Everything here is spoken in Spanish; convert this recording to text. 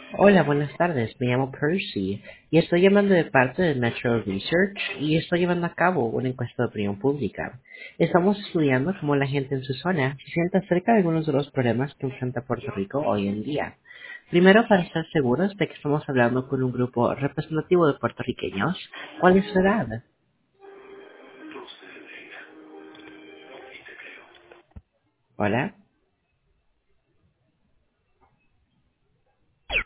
Hola, buenas tardes. Me llamo Percy y estoy llamando de parte de Metro Research y estoy llevando a cabo una encuesta de opinión pública. Estamos estudiando cómo la gente en su zona se siente acerca de algunos de los problemas que enfrenta Puerto Rico hoy en día. Primero, para estar seguros de que estamos hablando con un grupo representativo de puertorriqueños, ¿cuál es su edad? Hola.